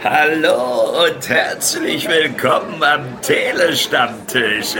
Hallo und herzlich willkommen am Telestammtisch.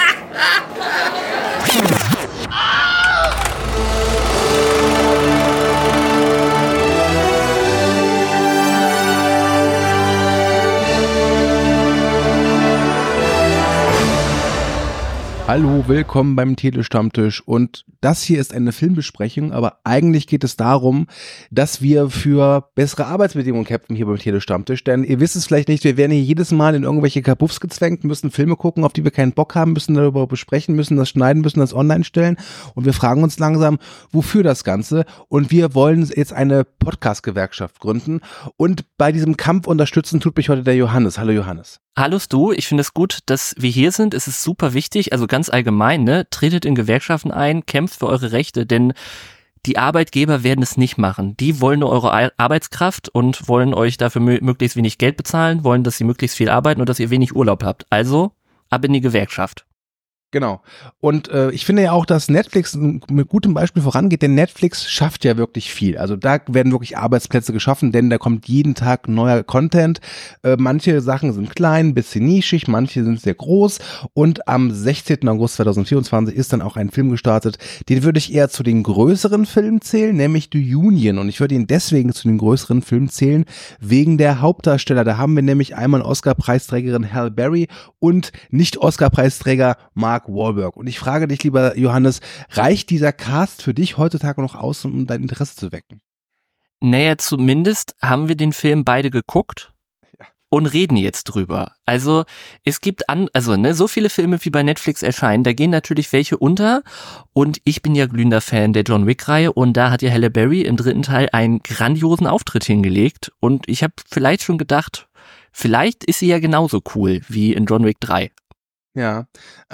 Hallo, willkommen beim Telestammtisch und das hier ist eine Filmbesprechung, aber eigentlich geht es darum, dass wir für bessere Arbeitsbedingungen kämpfen hier beim Telestammtisch, denn ihr wisst es vielleicht nicht, wir werden hier jedes Mal in irgendwelche Kabuffs gezwängt, müssen Filme gucken, auf die wir keinen Bock haben, müssen darüber besprechen, müssen das schneiden, müssen das online stellen und wir fragen uns langsam, wofür das Ganze, und wir wollen jetzt eine Podcast-Gewerkschaft gründen und bei diesem Kampf unterstützen tut mich heute der Johannes. Hallo Johannes. Hallo Stu, ich finde es gut, dass wir hier sind. Es ist super wichtig, also ganz allgemein, ne? Tretet in Gewerkschaften ein, kämpft für eure Rechte, denn die Arbeitgeber werden es nicht machen. Die wollen nur eure Arbeitskraft und wollen euch dafür möglichst wenig Geld bezahlen, wollen, dass ihr möglichst viel arbeiten und dass ihr wenig Urlaub habt. Also ab in die Gewerkschaft. Genau. Und ich finde ja auch, dass Netflix mit gutem Beispiel vorangeht, denn Netflix schafft ja wirklich viel. Also da werden wirklich Arbeitsplätze geschaffen, denn da kommt jeden Tag neuer Content. Manche Sachen sind klein, ein bisschen nischig, manche sind sehr groß. Und am 16. August 2024 ist dann auch ein Film gestartet, den würde ich eher zu den größeren Filmen zählen, nämlich The Union. Und ich würde ihn deswegen zu den größeren Filmen zählen, wegen der Hauptdarsteller. Da haben wir nämlich einmal Oscar-Preisträgerin Halle Berry und Nicht-Oscar-Preisträger Mark Wahlberg. Und ich frage dich, lieber Johannes, reicht dieser Cast für dich heutzutage noch aus, um dein Interesse zu wecken? Naja, zumindest haben wir den Film beide geguckt und reden jetzt drüber. Also es gibt so viele Filme, wie bei Netflix erscheinen, da gehen natürlich welche unter, und ich bin ja glühender Fan der John Wick-Reihe und da hat ja Halle Berry im 3. Teil einen grandiosen Auftritt hingelegt und ich habe vielleicht schon gedacht, vielleicht ist sie ja genauso cool wie in John Wick 3. Ja,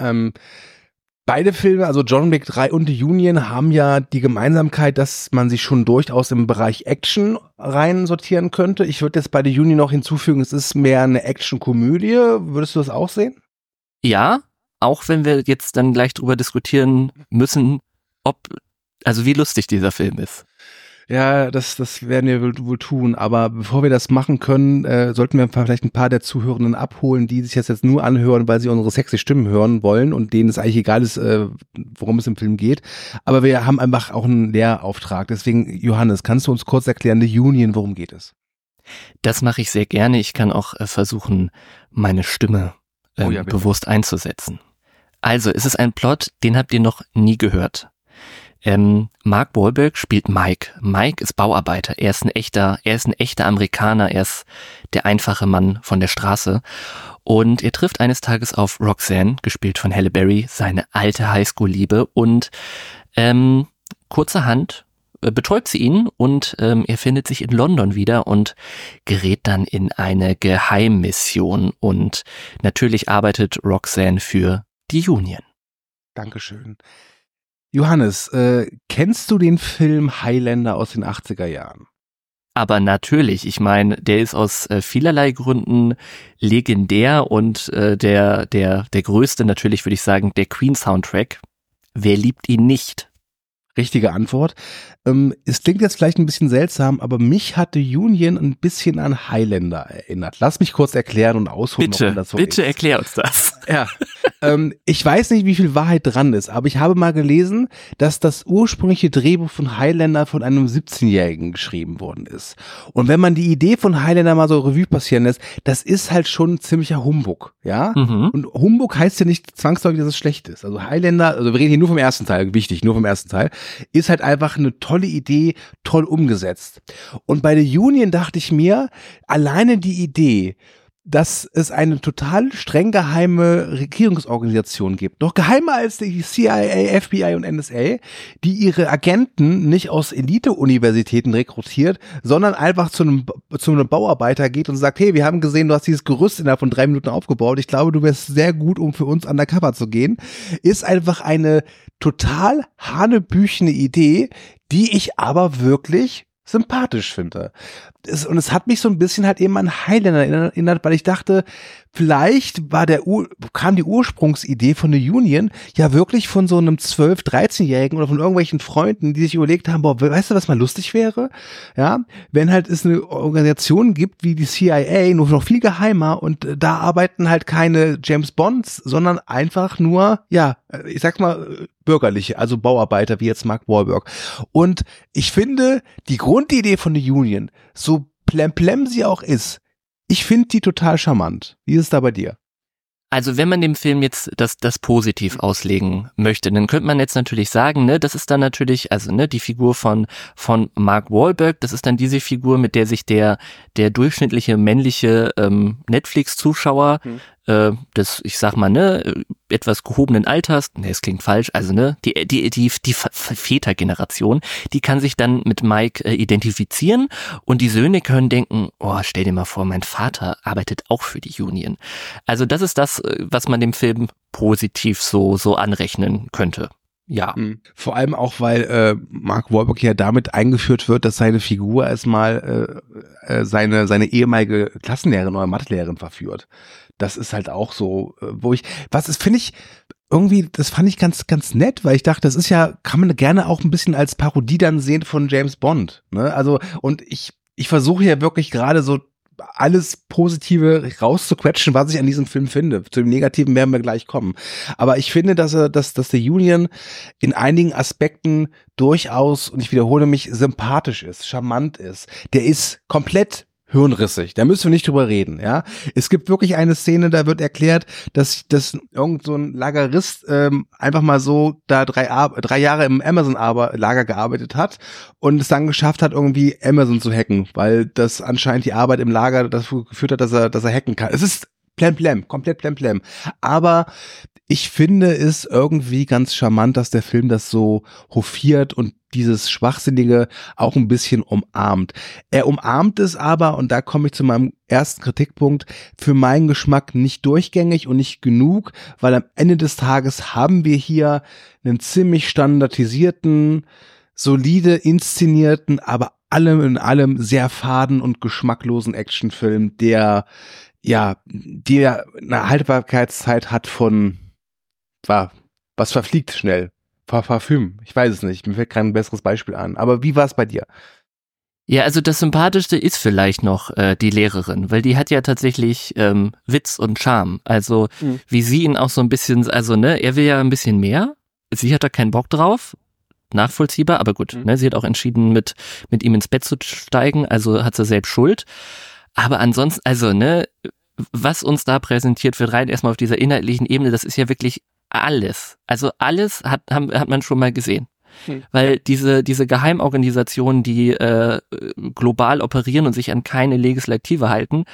beide Filme, also John Wick 3 und The Union, haben ja die Gemeinsamkeit, dass man sich schon durchaus im Bereich Action rein sortieren könnte. Ich würde jetzt bei The Union noch hinzufügen, es ist mehr eine Action-Komödie. Würdest du das auch sehen? Ja, auch wenn wir jetzt dann gleich drüber diskutieren müssen, wie lustig dieser Film ist. Ja, das werden wir wohl tun, aber bevor wir das machen können, sollten wir vielleicht ein paar der Zuhörenden abholen, die sich jetzt nur anhören, weil sie unsere sexy Stimmen hören wollen und denen es eigentlich egal ist, worum es im Film geht. Aber wir haben einfach auch einen Lehrauftrag. Deswegen, Johannes, kannst du uns kurz erklären, The Union, worum geht es? Das mache ich sehr gerne. Ich kann auch versuchen, meine Stimme bewusst einzusetzen. Also, es ist ein Plot, den habt ihr noch nie gehört. Mark Wahlberg spielt Mike. Mike ist Bauarbeiter. Er ist ein echter Amerikaner. Er ist der einfache Mann von der Straße. Und er trifft eines Tages auf Roxanne, gespielt von Halle Berry, seine alte Highschool-Liebe. Und kurzerhand betäubt sie ihn und er findet sich in London wieder und gerät dann in eine Geheimmission. Und natürlich arbeitet Roxanne für die Union. Dankeschön. Johannes, kennst du den Film Highlander aus den 80er Jahren? Aber natürlich, ich meine, der ist aus vielerlei Gründen legendär und der größte natürlich, würde ich sagen, der Queen-Soundtrack. Wer liebt ihn nicht? Richtige Antwort. Es klingt jetzt vielleicht ein bisschen seltsam, aber mich hat The Union ein bisschen an Highlander erinnert. Lass mich kurz erklären und ausholen, warum das so ist. Bitte erklär uns das. Ja, ich weiß nicht, wie viel Wahrheit dran ist, aber ich habe mal gelesen, dass das ursprüngliche Drehbuch von Highlander von einem 17-Jährigen geschrieben worden ist. Und wenn man die Idee von Highlander mal so Revue passieren lässt, das ist halt schon ein ziemlicher Humbug, ja? Mhm. Und Humbug heißt ja nicht zwangsläufig, dass es schlecht ist. Also Highlander, also wir reden hier nur vom ersten Teil, wichtig, nur vom ersten Teil, ist halt einfach eine tolle Idee, toll umgesetzt. Und bei The Union dachte ich mir, alleine die Idee, dass es eine total streng geheime Regierungsorganisation gibt, noch geheimer als die CIA, FBI und NSA, die ihre Agenten nicht aus Elite-Universitäten rekrutiert, sondern einfach zu einem Bauarbeiter geht und sagt, hey, wir haben gesehen, du hast dieses Gerüst innerhalb von 3 Minuten aufgebaut, ich glaube, du wärst sehr gut, um für uns undercover zu gehen, ist einfach eine total hanebüchene Idee, die ich aber wirklich sympathisch finde. Und es hat mich so ein bisschen halt eben an Highlander erinnert, weil ich dachte, vielleicht kam die Ursprungsidee von The Union ja wirklich von so einem 12-, 13-Jährigen oder von irgendwelchen Freunden, die sich überlegt haben, boah, weißt du, was mal lustig wäre? Ja, wenn halt es eine Organisation gibt wie die CIA, nur noch viel geheimer und da arbeiten halt keine James Bonds, sondern einfach nur, ja, ich sag's mal, bürgerliche, also Bauarbeiter wie jetzt Mark Wahlberg. Und ich finde, die Grundidee von The Union, so plemplem sie auch ist, ich finde die total charmant. Wie ist es da bei dir? Also wenn man dem Film jetzt das positiv auslegen möchte, dann könnte man jetzt natürlich sagen, ne, das ist dann natürlich, also ne, die Figur von Mark Wahlberg, das ist dann diese Figur, mit der sich der durchschnittliche männliche Netflix-Zuschauer ich sag mal, ne, etwas gehobenen Alters, ne, es klingt falsch, also ne, die Vätergeneration, die kann sich dann mit Mike identifizieren und die Söhne können denken, oh, stell dir mal vor, mein Vater arbeitet auch für die Union. Also das ist das, was man dem Film positiv so anrechnen könnte. Ja. Vor allem auch, weil Mark Wahlberg ja damit eingeführt wird, dass seine Figur erstmal seine ehemalige Klassenlehrerin oder Mathelehrerin verführt. Das ist halt auch so, das fand ich ganz, ganz nett, weil ich dachte, das ist ja, kann man gerne auch ein bisschen als Parodie dann sehen von James Bond, ne? Also, und ich versuche ja wirklich gerade so alles Positive rauszuquetschen, was ich an diesem Film finde. Zu dem Negativen werden wir gleich kommen. Aber ich finde, dass The Union in einigen Aspekten durchaus, und ich wiederhole mich, sympathisch ist, charmant ist. Der ist komplett hirnrissig. Da müssen wir nicht drüber reden, ja. Es gibt wirklich eine Szene, da wird erklärt, dass irgend so ein Lagerist einfach mal so da 3 Jahre im Amazon-Lager gearbeitet hat und es dann geschafft hat, irgendwie Amazon zu hacken, weil das anscheinend die Arbeit im Lager dazu geführt hat, dass er hacken kann. Es ist komplett plemplem. Aber ich finde es irgendwie ganz charmant, dass der Film das so hofiert und dieses Schwachsinnige auch ein bisschen umarmt. Er umarmt es aber, und da komme ich zu meinem ersten Kritikpunkt, für meinen Geschmack nicht durchgängig und nicht genug, weil am Ende des Tages haben wir hier einen ziemlich standardisierten, solide inszenierten, aber allem in allem sehr faden und geschmacklosen Actionfilm, der eine Haltbarkeitszeit hat von, was verfliegt schnell? Parfüm, ich weiß es nicht, mir fällt kein besseres Beispiel an. Aber wie war es bei dir? Ja, also das Sympathischste ist vielleicht noch die Lehrerin, weil die hat ja tatsächlich Witz und Charme. Also wie sie ihn auch so ein bisschen, also ne, er will ja ein bisschen mehr, sie hat da keinen Bock drauf, nachvollziehbar, aber gut, ne, sie hat auch entschieden, mit ihm ins Bett zu steigen, also hat sie selbst Schuld. Aber ansonsten, also ne, was uns da präsentiert wird, rein erstmal auf dieser inhaltlichen Ebene, das ist ja wirklich alles. Also alles hat man schon mal gesehen. Weil diese Geheimorganisationen, die global operieren und sich an keine Legislative halten,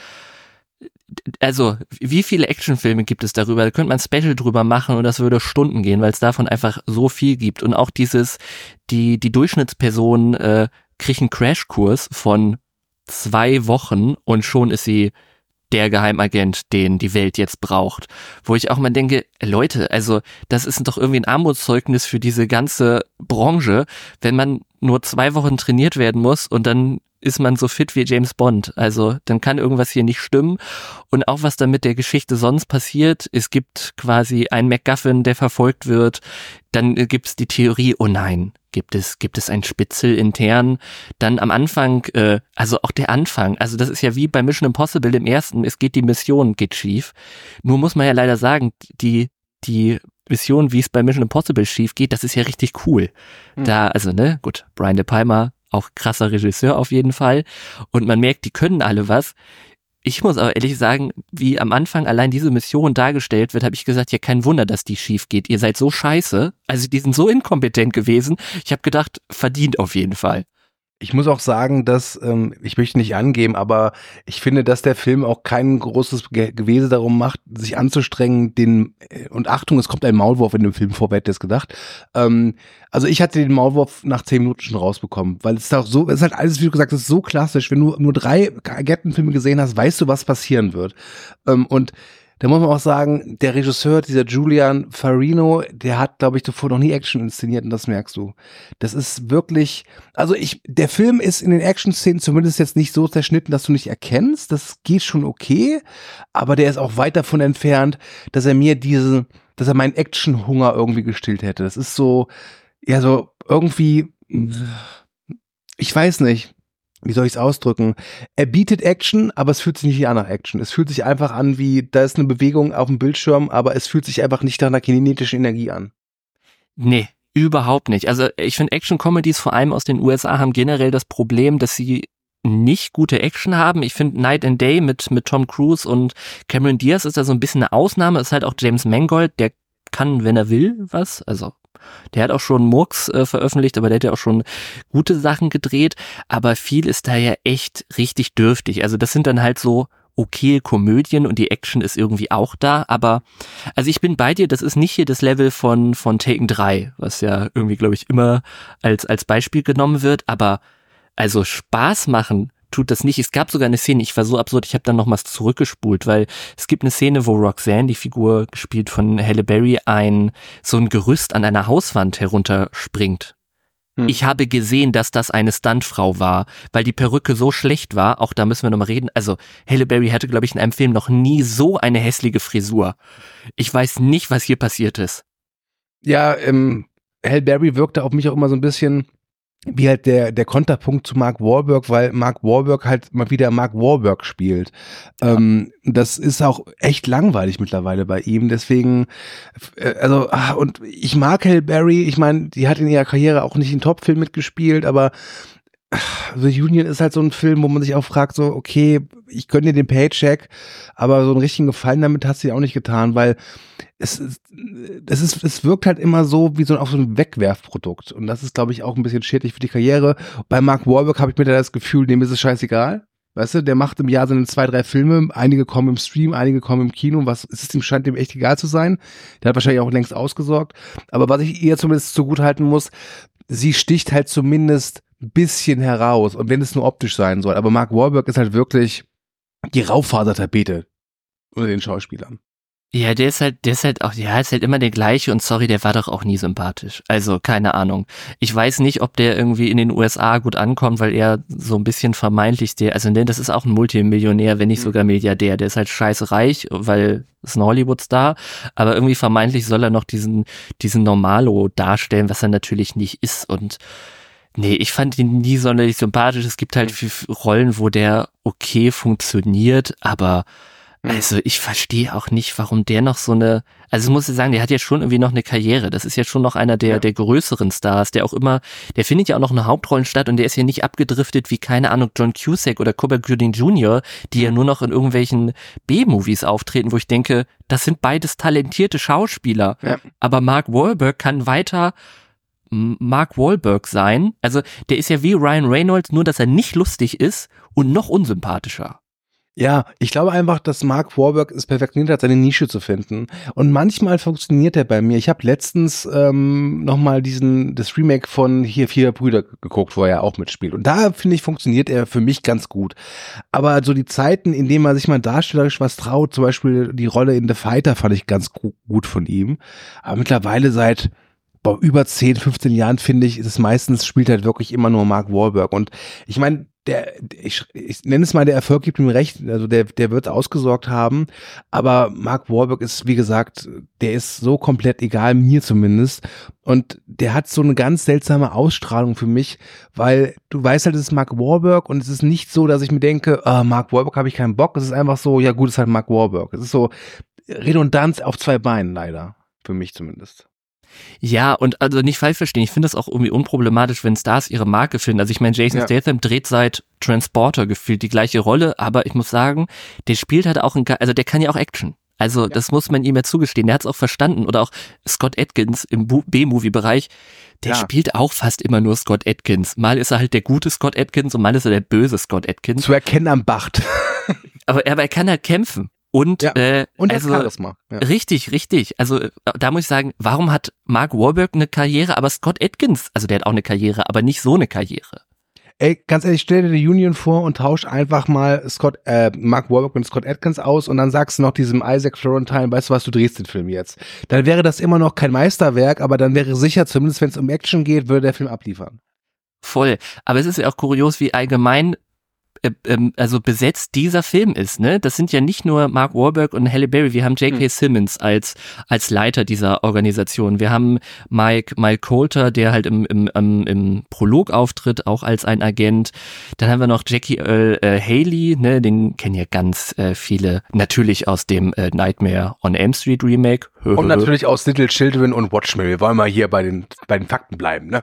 also wie viele Actionfilme gibt es darüber? Da könnte man ein Special drüber machen und das würde Stunden gehen, weil es davon einfach so viel gibt. Und auch die Durchschnittsperson kriegt einen Crashkurs von 2 Wochen und schon ist sie der Geheimagent, den die Welt jetzt braucht. Wo ich auch mal denke, Leute, also das ist doch irgendwie ein Armutszeugnis für diese ganze Branche, wenn man nur 2 Wochen trainiert werden muss und dann ist man so fit wie James Bond. Also dann kann irgendwas hier nicht stimmen. Und auch was da mit der Geschichte sonst passiert, es gibt quasi einen MacGuffin, der verfolgt wird. Dann gibt's die Theorie, oh nein, gibt es ein Spitzel intern. Dann am Anfang, also auch der Anfang, also das ist ja wie bei Mission Impossible im ersten, die Mission geht schief. Nur muss man ja leider sagen, die Mission, wie es bei Mission Impossible schief geht, das ist ja richtig cool. Da, also ne, gut, Brian De Palma, auch krasser Regisseur auf jeden Fall. Und man merkt, die können alle was. Ich muss aber ehrlich sagen, wie am Anfang allein diese Mission dargestellt wird, habe ich gesagt, ja, kein Wunder, dass die schief geht. Ihr seid so scheiße. Also die sind so inkompetent gewesen. Ich habe gedacht, verdient auf jeden Fall. Ich muss auch sagen, dass, ich möchte nicht angeben, aber ich finde, dass der Film auch kein großes Gewese darum macht, sich anzustrengen, und Achtung, es kommt ein Maulwurf in dem Film vor, wer hätte das gedacht. Also ich hatte den Maulwurf nach 10 Minuten schon rausbekommen, weil es ist halt alles, wie du gesagt hast, so klassisch. Wenn du nur 3 Agentenfilme gesehen hast, weißt du, was passieren wird. Und Da muss man auch sagen, der Regisseur, dieser Julian Farino, der hat, glaube ich, davor noch nie Action inszeniert und das merkst du. Das ist wirklich, also der Film ist in den Action-Szenen zumindest jetzt nicht so zerschnitten, dass du nicht erkennst. Das geht schon okay, aber der ist auch weit davon entfernt, dass er meinen Action-Hunger irgendwie gestillt hätte. Das ist so, ja, so irgendwie, ich weiß nicht. Wie soll ich es ausdrücken? Er bietet Action, aber es fühlt sich nicht an nach Action. Es fühlt sich einfach an wie, da ist eine Bewegung auf dem Bildschirm, aber es fühlt sich einfach nicht nach einer kinetischen Energie an. Nee, überhaupt nicht. Also ich finde Action-Comedies vor allem aus den USA haben generell das Problem, dass sie nicht gute Action haben. Ich finde Night and Day mit Tom Cruise und Cameron Diaz ist da so ein bisschen eine Ausnahme. Ist halt auch James Mangold, der kann, wenn er will, was. Also der hat auch schon Murks veröffentlicht, aber der hat ja auch schon gute Sachen gedreht. Aber viel ist da ja echt richtig dürftig. Also das sind dann halt so okay Komödien und die Action ist irgendwie auch da. Aber also ich bin bei dir, das ist nicht hier das Level von Taken 3, was ja irgendwie, glaube ich, immer als Beispiel genommen wird. Aber also Spaß machen tut das nicht. Es gab sogar eine Szene, ich war so absurd, ich habe dann nochmals zurückgespult, weil es gibt eine Szene, wo Roxanne, die Figur gespielt von Halle Berry, so ein Gerüst an einer Hauswand herunterspringt. Ich habe gesehen, dass das eine Stuntfrau war, weil die Perücke so schlecht war, auch da müssen wir nochmal reden, also Halle Berry hatte, glaube ich, in einem Film noch nie so eine hässliche Frisur. Ich weiß nicht, was hier passiert ist. Ja, Halle Berry wirkte auf mich auch immer so ein bisschen wie halt der Konterpunkt zu Mark Wahlberg, weil Mark Wahlberg halt mal wieder Mark Wahlberg spielt. Ja. Das ist auch echt langweilig mittlerweile bei ihm, deswegen, und ich mag Halle Berry, ich meine, die hat in ihrer Karriere auch nicht in Top-Film mitgespielt, aber The Union ist halt so ein Film, wo man sich auch fragt, so, okay, ich gönne dir den Paycheck, aber so einen richtigen Gefallen damit hast du ja auch nicht getan, weil es wirkt halt immer so wie auf so ein Wegwerfprodukt und das ist, glaube ich, auch ein bisschen schädlich für die Karriere. Bei Mark Wahlberg habe ich mir da das Gefühl, dem ist es scheißegal. Weißt du, der macht im Jahr seine 2-3 Filme, einige kommen im Stream, einige kommen im Kino, scheint dem echt egal zu sein. Der hat wahrscheinlich auch längst ausgesorgt, aber was ich ihr zumindest zugutehalten muss, sie sticht halt zumindest ein bisschen heraus und wenn es nur optisch sein soll, aber Mark Wahlberg ist halt wirklich die Raufasertapete unter den Schauspielern. Ja, der ist halt auch, ja, ist halt immer der gleiche und sorry, der war doch auch nie sympathisch. Also, keine Ahnung. Ich weiß nicht, ob der irgendwie in den USA gut ankommt, weil er so ein bisschen vermeintlich das ist auch ein Multimillionär, wenn nicht sogar Milliardär. Der ist halt scheiße reich, weil ist ein Hollywood-Star, aber irgendwie vermeintlich soll er noch diesen Normalo darstellen, was er natürlich nicht ist und nee, ich fand ihn nie sonderlich sympathisch. Es gibt halt Rollen, wo der okay funktioniert, aber also ich verstehe auch nicht, warum der noch also muss ich sagen, der hat ja schon irgendwie noch eine Karriere. Das ist ja schon noch einer der größeren Stars, der findet ja auch noch eine Hauptrollen statt und der ist ja nicht abgedriftet wie, keine Ahnung, John Cusack oder Cuba Gooding Jr., die ja nur noch in irgendwelchen B-Movies auftreten, wo ich denke, das sind beides talentierte Schauspieler. Ja. Aber Mark Wahlberg kann weiter Mark Wahlberg sein. Also der ist ja wie Ryan Reynolds, nur dass er nicht lustig ist und noch unsympathischer. Ja, ich glaube einfach, dass Mark Wahlberg es perfektioniert hat, seine Nische zu finden. Und manchmal funktioniert er bei mir. Ich habe letztens nochmal das Remake von hier 4 Brüder geguckt, wo er ja auch mitspielt. Und da, finde ich, funktioniert er für mich ganz gut. Aber so die Zeiten, in denen man sich mal darstellerisch was traut, zum Beispiel die Rolle in The Fighter fand ich ganz gut von ihm. Aber mittlerweile seit über 10, 15 Jahren, finde ich, spielt halt wirklich immer nur Mark Wahlberg. Und ich meine, ich nenne es mal, der Erfolg gibt ihm recht, also der wird ausgesorgt haben, aber Mark Wahlberg ist, wie gesagt, der ist so komplett egal, mir zumindest, und der hat so eine ganz seltsame Ausstrahlung für mich, weil du weißt halt, es ist Mark Wahlberg und es ist nicht so, dass ich mir denke, Mark Wahlberg habe ich keinen Bock, es ist einfach so, ja gut, es ist halt Mark Wahlberg, es ist so Redundanz auf 2 Beinen leider, für mich zumindest. Ja, und also nicht falsch verstehen, ich finde das auch irgendwie unproblematisch, wenn Stars ihre Marke finden. Also ich meine, Jason Statham dreht seit Transporter gefühlt die gleiche Rolle, aber ich muss sagen, der spielt halt auch also der kann ja auch Action. Also das muss man ihm ja zugestehen, der hat es auch verstanden. Oder auch Scott Adkins im B-Movie-Bereich, der spielt auch fast immer nur Scott Adkins. Mal ist er halt der gute Scott Adkins und mal ist er der böse Scott Adkins. Zu erkennen am Bart. aber er kann halt kämpfen. Und, und also, Charisma. Ja. Richtig. Also da muss ich sagen, warum hat Mark Wahlberg eine Karriere, aber Scott Adkins, also der hat auch eine Karriere, aber nicht so eine Karriere? Ey, ganz ehrlich, stell dir die Union vor und tausch einfach mal Mark Wahlberg und Scott Adkins aus und dann sagst du noch diesem Isaac Florentine, weißt du was, du drehst den Film jetzt. Dann wäre das immer noch kein Meisterwerk, aber dann wäre sicher, zumindest wenn es um Action geht, würde der Film abliefern. Voll. Aber es ist ja auch kurios, wie allgemein also besetzt dieser Film ist, ne? Das sind ja nicht nur Mark Wahlberg und Halle Berry, wir haben J.K. Simmons als Leiter dieser Organisation. Wir haben Mike Colter, der halt im Prolog auftritt, auch als ein Agent. Dann haben wir noch Jackie Haley, ne? Den kennen ja ganz viele, natürlich aus dem Nightmare on Elm Street Remake. Und natürlich aus Little Children und Watch Me. Wir wollen mal hier bei den Fakten bleiben, ne?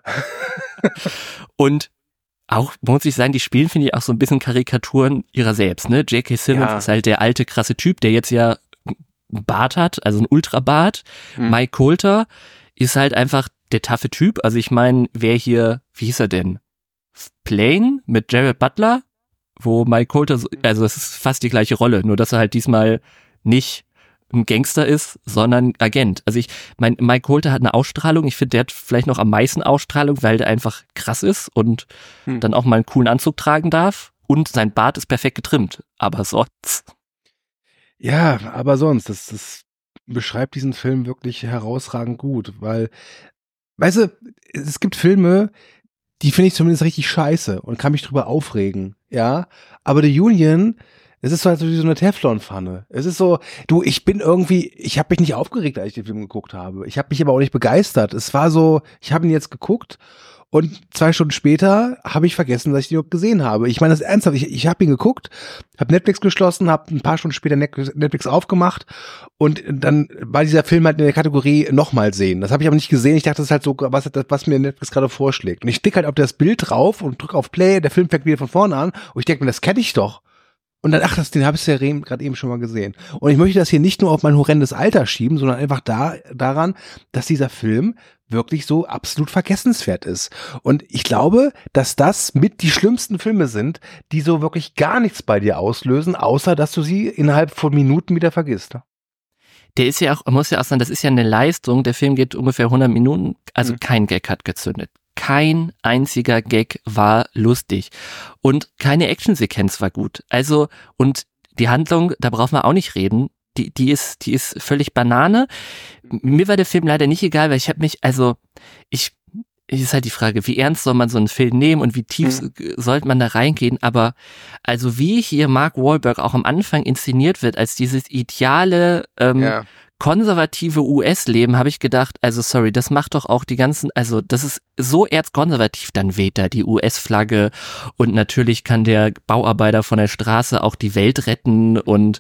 Und auch, muss ich sagen, die spielen, finde ich, auch so ein bisschen Karikaturen ihrer selbst, ne? J.K. Simmons ist halt der alte, krasse Typ, der jetzt ja einen Bart hat, also einen Ultrabart. Mike Colter ist halt einfach der taffe Typ. Also ich meine, wer hier, wie hieß er denn? Plane mit Jared Butler, wo Mike Colter, also es ist fast die gleiche Rolle, nur dass er halt diesmal nicht ein Gangster ist, sondern Agent. Also Mike Colter hat eine Ausstrahlung, ich finde, der hat vielleicht noch am meisten Ausstrahlung, weil der einfach krass ist und dann auch mal einen coolen Anzug tragen darf und sein Bart ist perfekt getrimmt, aber sonst. Ja, aber sonst, das beschreibt diesen Film wirklich herausragend gut, weil, weißt du, es gibt Filme, die finde ich zumindest richtig scheiße und kann mich drüber aufregen, ja, aber The Union, es ist so halt wie so eine Teflonpfanne. Es ist so, ich habe mich nicht aufgeregt, als ich den Film geguckt habe. Ich habe mich aber auch nicht begeistert. Es war so, ich habe ihn jetzt geguckt und 2 Stunden später habe ich vergessen, dass ich den überhaupt gesehen habe. Ich meine das ernsthaft, ich habe ihn geguckt, habe Netflix geschlossen, habe ein paar Stunden später Netflix aufgemacht und dann war dieser Film halt in der Kategorie nochmal sehen. Das habe ich aber nicht gesehen. Ich dachte, das ist halt so, was mir Netflix gerade vorschlägt. Und ich klicke halt auf das Bild drauf und drücke auf Play, der Film fängt wieder von vorne an und ich denke mir, das kenne ich doch. Und dann, den habe ich ja gerade eben schon mal gesehen. Und ich möchte das hier nicht nur auf mein horrendes Alter schieben, sondern einfach daran, dass dieser Film wirklich so absolut vergessenswert ist. Und ich glaube, dass das mit die schlimmsten Filme sind, die so wirklich gar nichts bei dir auslösen, außer dass du sie innerhalb von Minuten wieder vergisst. Der ist ja auch, muss ja auch sagen, das ist ja eine Leistung. Der Film geht ungefähr 100 Minuten, also kein Gag hat gezündet. Kein einziger Gag war lustig und keine Actionsequenz war gut. Also, und die Handlung, da braucht man auch nicht reden, die ist völlig Banane. Mir war der Film leider nicht egal, weil ist halt die Frage, wie ernst soll man so einen Film nehmen und wie tief sollte man da reingehen, aber also wie hier Mark Wahlberg auch am Anfang inszeniert wird, als dieses ideale, konservative US-Leben, habe ich gedacht, also sorry, das macht doch auch die ganzen, also das ist so erzkonservativ, dann weht da die US-Flagge und natürlich kann der Bauarbeiter von der Straße auch die Welt retten und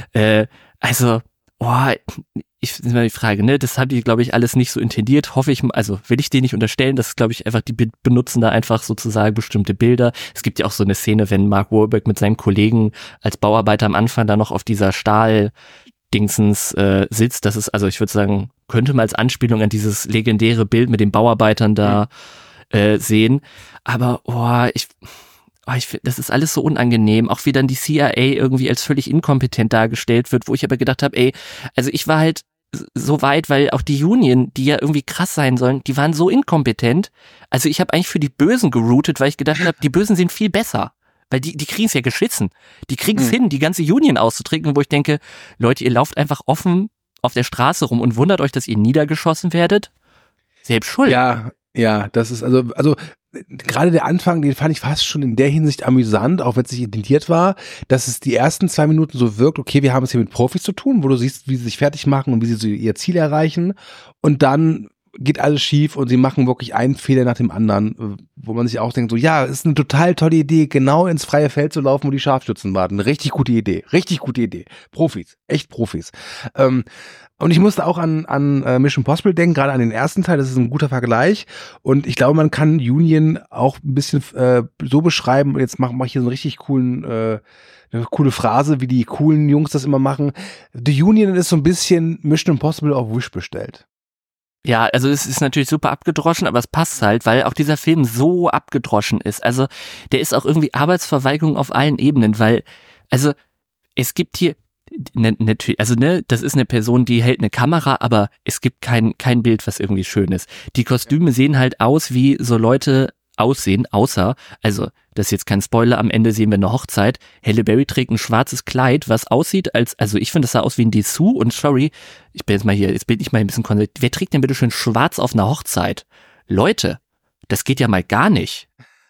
ich ist mal die Frage, ne, das haben die, glaube ich, alles nicht so intendiert, hoffe ich, also will ich denen nicht unterstellen, das ist, glaube ich, einfach, die benutzen da einfach sozusagen bestimmte Bilder. Es gibt ja auch so eine Szene, wenn Mark Wahlberg mit seinem Kollegen als Bauarbeiter am Anfang da noch auf dieser Dingsens sitzt, das ist, also ich würde sagen, könnte man als Anspielung an dieses legendäre Bild mit den Bauarbeitern da sehen, aber ich finde, das ist alles so unangenehm, auch wie dann die CIA irgendwie als völlig inkompetent dargestellt wird, wo ich aber gedacht habe, also ich war halt so weit, weil auch die Union, die ja irgendwie krass sein sollen, die waren so inkompetent, also ich habe eigentlich für die Bösen geroutet, weil ich gedacht habe, die Bösen sind viel besser. Weil die kriegen es ja geschissen. Die kriegen es hin, die ganze Union auszutrinken, wo ich denke, Leute, ihr lauft einfach offen auf der Straße rum und wundert euch, dass ihr niedergeschossen werdet. Selbst schuld. Ja, das ist also gerade der Anfang, den fand ich fast schon in der Hinsicht amüsant, auch wenn es nicht intendiert war, dass es die ersten 2 Minuten so wirkt, okay, wir haben es hier mit Profis zu tun, wo du siehst, wie sie sich fertig machen und wie sie so ihr Ziel erreichen und dann geht alles schief und sie machen wirklich einen Fehler nach dem anderen, wo man sich auch denkt, so ja, ist eine total tolle Idee, genau ins freie Feld zu laufen, wo die Scharfschützen warten. Richtig gute Idee. Profis, echt Profis. Und ich musste auch an Mission Impossible denken, gerade an den ersten Teil, das ist ein guter Vergleich und ich glaube, man kann Union auch ein bisschen so beschreiben, und jetzt mach ich hier so einen richtig coolen eine coole Phrase, wie die coolen Jungs das immer machen. The Union ist so ein bisschen Mission Impossible auf Wish bestellt. Ja, also es ist natürlich super abgedroschen, aber es passt halt, weil auch dieser Film so abgedroschen ist. Also der ist auch irgendwie Arbeitsverweigerung auf allen Ebenen, weil, also es gibt hier, das ist eine Person, die hält eine Kamera, aber es gibt kein Bild, was irgendwie schön ist. Die Kostüme sehen halt aus wie so Leute aussehen, außer, also das ist jetzt kein Spoiler, am Ende sehen wir eine Hochzeit, Halle Berry trägt ein schwarzes Kleid, was aussieht also ich finde, das sah aus wie ein Dessous und sorry, jetzt bin ich mal ein bisschen konservativ, wer trägt denn bitte schön schwarz auf einer Hochzeit? Leute, das geht ja mal gar nicht.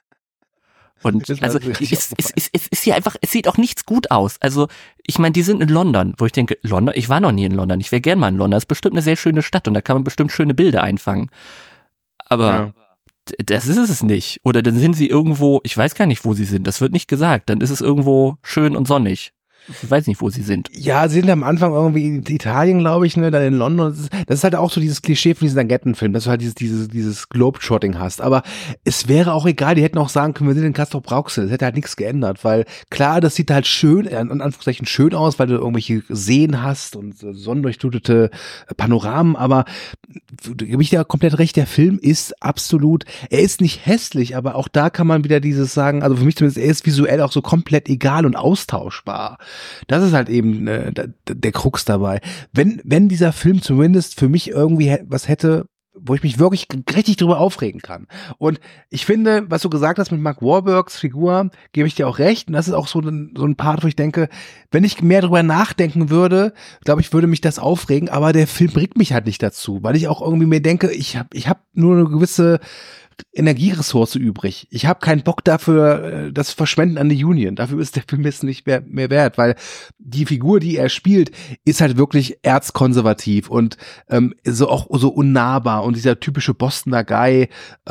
Und also es ist hier einfach, es sieht auch nichts gut aus. Also ich meine, die sind in London, wo ich denke, London, ich war noch nie in London, ich wäre gern mal in London, das ist bestimmt eine sehr schöne Stadt und da kann man bestimmt schöne Bilder einfangen. Aber das ist es nicht. Oder dann sind sie irgendwo, ich weiß gar nicht, wo sie sind, das wird nicht gesagt, dann ist es irgendwo schön und sonnig. Ich weiß nicht, wo sie sind. Ja, sie sind am Anfang irgendwie in Italien, glaube ich, ne, dann in London. Das ist halt auch so dieses Klischee von diesen Agentenfilmen, dass du halt dieses Globetrotting hast. Aber es wäre auch egal, die hätten auch sagen können, wir sind in Castrop-Rauxel. Das hätte halt nichts geändert, weil klar, das sieht halt schön, in Anführungszeichen schön aus, weil du irgendwelche Seen hast und sonnendurchflutete Panoramen, aber da gebe ich dir komplett recht, der Film ist absolut, er ist nicht hässlich, aber auch da kann man wieder dieses sagen, also für mich zumindest, er ist visuell auch so komplett egal und austauschbar. Das ist halt eben der Krux dabei. Wenn dieser Film zumindest für mich irgendwie was hätte, wo ich mich wirklich richtig drüber aufregen kann. Und ich finde, was du gesagt hast mit Mark Wahlbergs Figur, gebe ich dir auch recht. Und das ist auch so ein Part, wo ich denke, wenn ich mehr drüber nachdenken würde, glaube ich, würde mich das aufregen. Aber der Film bringt mich halt nicht dazu, weil ich auch irgendwie mir denke, ich hab nur eine gewisse Energieressource übrig. Ich habe keinen Bock dafür, das Verschwenden an die Union. Dafür ist der Film jetzt nicht mehr wert, weil die Figur, die er spielt, ist halt wirklich erzkonservativ und so auch so unnahbar und dieser typische Bostoner Guy.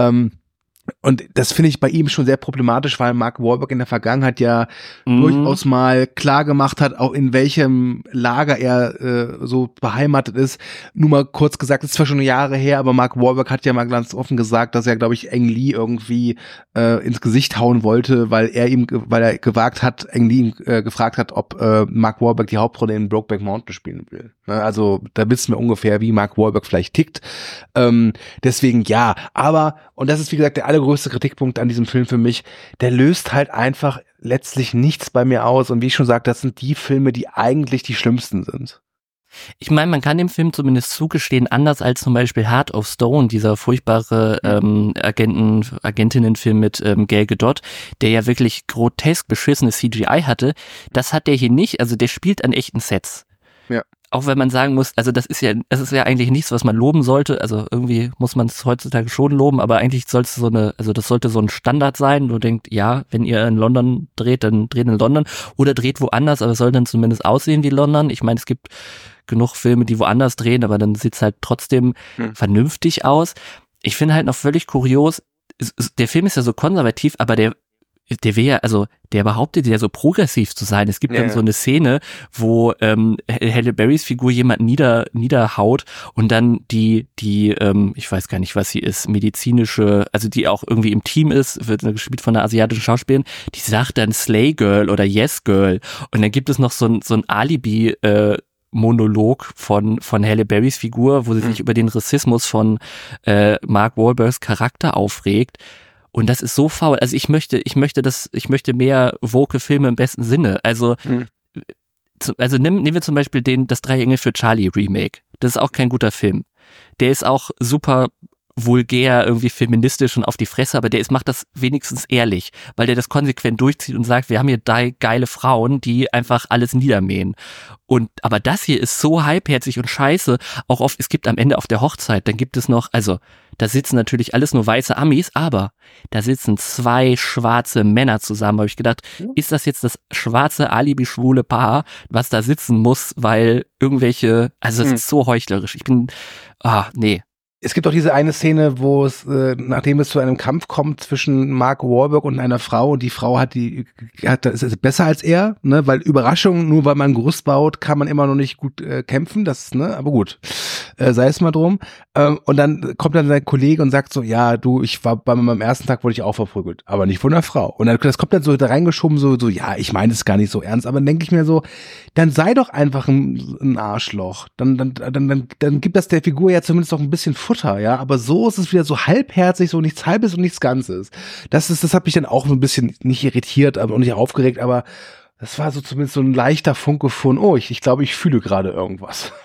Und das finde ich bei ihm schon sehr problematisch, weil Mark Wahlberg in der Vergangenheit ja durchaus mal klar gemacht hat, auch in welchem Lager er so beheimatet ist. Nur mal kurz gesagt, das ist zwar schon Jahre her, aber Mark Wahlberg hat ja mal ganz offen gesagt, dass er, glaube ich, Ang Lee irgendwie ins Gesicht hauen wollte, weil er gewagt hat, Ang Lee gefragt hat, ob Mark Wahlberg die Hauptrolle in Brokeback Mountain spielen will. Also da wissen wir ungefähr, wie Mark Wahlberg vielleicht tickt. Deswegen ja, aber, und das ist wie gesagt der allergrößte Kritikpunkt an diesem Film für mich, der löst halt einfach letztlich nichts bei mir aus. Und wie ich schon sagte, das sind die Filme, die eigentlich die schlimmsten sind. Ich meine, man kann dem Film zumindest zugestehen, anders als zum Beispiel Heart of Stone, dieser furchtbare Agentinnenfilm mit Gal Gadot, der ja wirklich grotesk beschissenes CGI hatte, das hat der hier nicht, also der spielt an echten Sets. Ja. Auch wenn man sagen muss, also das ist ja eigentlich nichts, was man loben sollte, also irgendwie muss man es heutzutage schon loben, aber eigentlich soll es das sollte so ein Standard sein, wo du denkst, ja, wenn ihr in London dreht, dann dreht in London oder dreht woanders, aber es soll dann zumindest aussehen wie London. Ich meine, es gibt genug Filme, die woanders drehen, aber dann sieht es halt trotzdem vernünftig aus. Ich finde halt noch völlig kurios, der Film ist ja so konservativ, aber der will ja, also der behauptet ja so progressiv zu sein. Es gibt dann so eine Szene, wo Halle Berrys Figur jemand niederhaut und dann die ich weiß gar nicht, was sie ist, medizinische, also die auch irgendwie im Team ist, wird gespielt von einer asiatischen Schauspielerin, die sagt dann Slay Girl oder Yes Girl und dann gibt es noch so ein Alibi Monolog von Halle Berrys Figur, wo sie sich über den Rassismus von Mark Wahlbergs Charakter aufregt. Und das ist so faul. Also ich möchte mehr woke Filme im besten Sinne. Also, nehmen wir zum Beispiel das 3 Engel für Charlie Remake. Das ist auch kein guter Film. Der ist auch super vulgär, irgendwie feministisch und auf die Fresse, aber macht das wenigstens ehrlich, weil der das konsequent durchzieht und sagt, wir haben hier 3 geile Frauen, die einfach alles niedermähen. Aber das hier ist so halbherzig und scheiße, auch es gibt am Ende auf der Hochzeit, dann gibt es noch, also da sitzen natürlich alles nur weiße Amis, aber da sitzen 2 schwarze Männer zusammen, habe ich gedacht, ist das jetzt das schwarze Alibi-schwule Paar, was da sitzen muss, weil irgendwelche, also es ist so heuchlerisch, nee. Es gibt auch diese eine Szene, wo es, nachdem es zu einem Kampf kommt zwischen Mark Wahlberg und einer Frau und die Frau ist besser als er, ne, weil Überraschung, nur weil man ein Gerüst baut, kann man immer noch nicht gut kämpfen, aber gut, sei es mal drum. Und dann kommt dann sein Kollege und sagt so, ja, du, ich war bei meinem ersten Tag wurde ich auch verprügelt, aber nicht von einer Frau. Und dann das kommt dann so da reingeschoben, so, ja, ich meine es gar nicht so ernst, aber dann denke ich mir so, dann sei doch einfach ein Arschloch. Dann gibt das der Figur ja zumindest noch ein bisschen Futter, ja, aber so ist es wieder so halbherzig, so nichts Halbes und nichts Ganzes. Das hat mich dann auch ein bisschen nicht irritiert, aber auch nicht aufgeregt, aber das war so zumindest so ein leichter Funke von, ich glaube, ich fühle gerade irgendwas.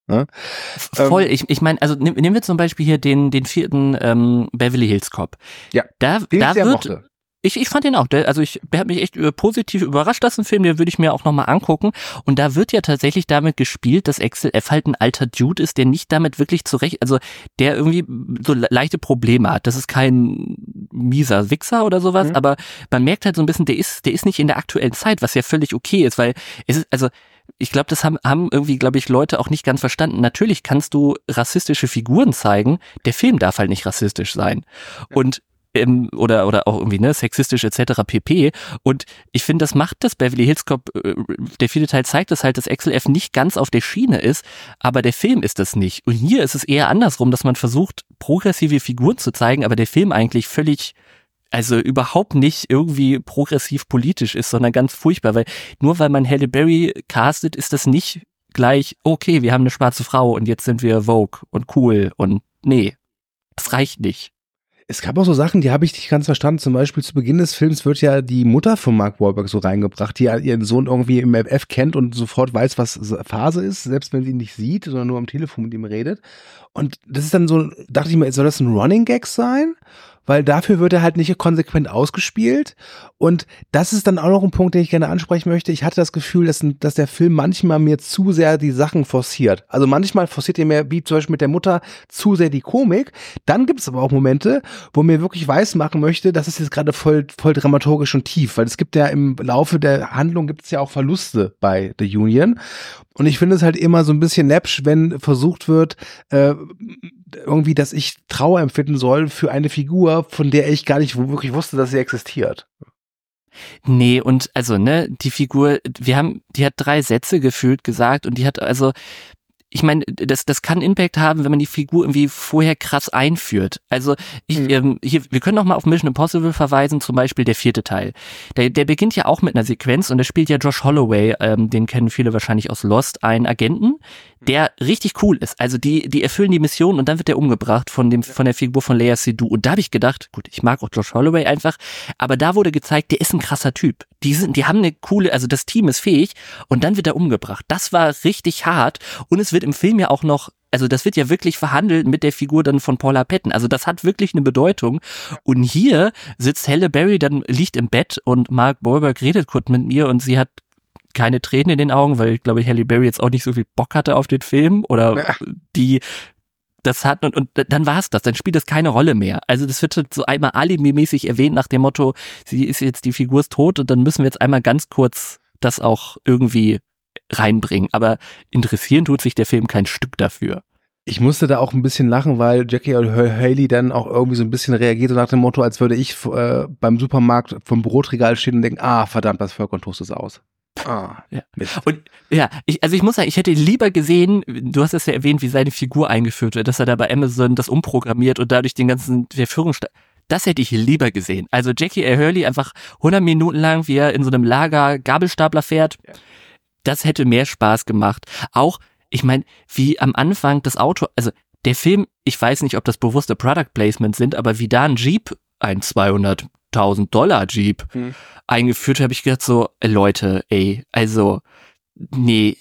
Ne? Voll, ich meine, also nehmen wir zum Beispiel hier den 4. Beverly Hills Cop. Ja, da den ich sehr wird mochte. Ich fand den auch, der hat mich echt positiv überrascht, das ist ein Film, den würde ich mir auch nochmal angucken. Und da wird ja tatsächlich damit gespielt, dass Axel F. halt ein alter Dude ist, der nicht damit wirklich also der irgendwie so leichte Probleme hat. Das ist kein mieser Wichser oder sowas, aber man merkt halt so ein bisschen, der ist nicht in der aktuellen Zeit, was ja völlig okay ist, weil es ist, also ich glaube, das haben irgendwie, glaube ich, Leute auch nicht ganz verstanden. Natürlich kannst du rassistische Figuren zeigen, der Film darf halt nicht rassistisch sein. Und oder auch irgendwie, ne, sexistisch etc. pp. Und ich finde, das macht das Beverly Hills Cop, der 4. Teil zeigt das halt, dass Axel F. nicht ganz auf der Schiene ist, aber der Film ist das nicht. Und hier ist es eher andersrum, dass man versucht, progressive Figuren zu zeigen, aber der Film eigentlich völlig, also überhaupt nicht irgendwie progressiv politisch ist, sondern ganz furchtbar, weil nur weil man Halle Berry castet, ist das nicht gleich, okay, wir haben eine schwarze Frau und jetzt sind wir Vogue und cool und nee, das reicht nicht. Es gab auch so Sachen, die habe ich nicht ganz verstanden. Zum Beispiel zu Beginn des Films wird ja die Mutter von Mark Wahlberg so reingebracht, die ihren Sohn irgendwie im FF kennt und sofort weiß, was Phase ist, selbst wenn sie ihn nicht sieht, sondern nur am Telefon mit ihm redet. Und das ist dann so, dachte ich mir, soll das ein Running Gag sein? Weil dafür wird er halt nicht konsequent ausgespielt. Und das ist dann auch noch ein Punkt, den ich gerne ansprechen möchte. Ich hatte das Gefühl, dass der Film manchmal mir zu sehr die Sachen forciert. Also manchmal forciert er mir, wie zum Beispiel mit der Mutter, zu sehr die Komik. Dann gibt es aber auch Momente, wo mir wirklich weismachen möchte, das ist jetzt gerade voll dramaturgisch und tief. Weil es gibt ja im Laufe der Handlung gibt es ja auch Verluste bei The Union. Und ich finde es halt immer so ein bisschen läppsch, wenn versucht wird, irgendwie, dass ich Trauer empfinden soll für eine Figur, von der ich gar nicht wirklich wusste, dass sie existiert. Nee, und also, ne, die Figur, die hat 3 Sätze gefühlt gesagt und die hat also, ich meine, das kann Impact haben, wenn man die Figur irgendwie vorher krass einführt. Also hier, wir können noch mal auf Mission Impossible verweisen, zum Beispiel der 4. Teil. Der beginnt ja auch mit einer Sequenz und da spielt ja Josh Holloway, den kennen viele wahrscheinlich aus Lost, einen Agenten, der richtig cool ist. Also die erfüllen die Mission und dann wird der umgebracht von der Figur von Lea Seydoux. Und da habe ich gedacht, gut, ich mag auch Josh Holloway einfach, aber da wurde gezeigt, der ist ein krasser Typ. Die haben eine coole, also das Team ist fähig und dann wird er umgebracht. Das war richtig hart und es wird im Film ja auch noch, also das wird ja wirklich verhandelt mit der Figur dann von Paula Patton. Also das hat wirklich eine Bedeutung. Und hier sitzt Halle Berry, dann liegt im Bett und Mark Wahlberg redet kurz mit mir und sie hat keine Tränen in den Augen, weil ich glaube, Halle Berry jetzt auch nicht so viel Bock hatte auf den Film oder die das hat und dann war es das, dann spielt das keine Rolle mehr. Also das wird so einmal alibi-mäßig erwähnt nach dem Motto, sie ist jetzt, die Figur ist tot und dann müssen wir jetzt einmal ganz kurz das auch irgendwie reinbringen. Aber interessieren tut sich der Film kein Stück dafür. Ich musste da auch ein bisschen lachen, weil Jackie Haley dann auch irgendwie so ein bisschen reagiert nach dem Motto, als würde ich beim Supermarkt vom Brotregal stehen und denken, verdammt, das Vollkorntoast ist aus. Ja. Und ja, ich muss sagen, ich hätte lieber gesehen, du hast es ja erwähnt, wie seine Figur eingeführt wird, dass er da bei Amazon das umprogrammiert und dadurch den ganzen Verführungsstand. Das hätte ich lieber gesehen. Also Jackie Hurley einfach 100 Minuten lang, wie er in so einem Lager Gabelstapler fährt, das hätte mehr Spaß gemacht. Auch, ich meine, wie am Anfang das Auto, also der Film, ich weiß nicht, ob das bewusste Product Placement sind, aber wie da ein Jeep, ein $200.000 Jeep eingeführt, habe ich gedacht so, Leute, also nee,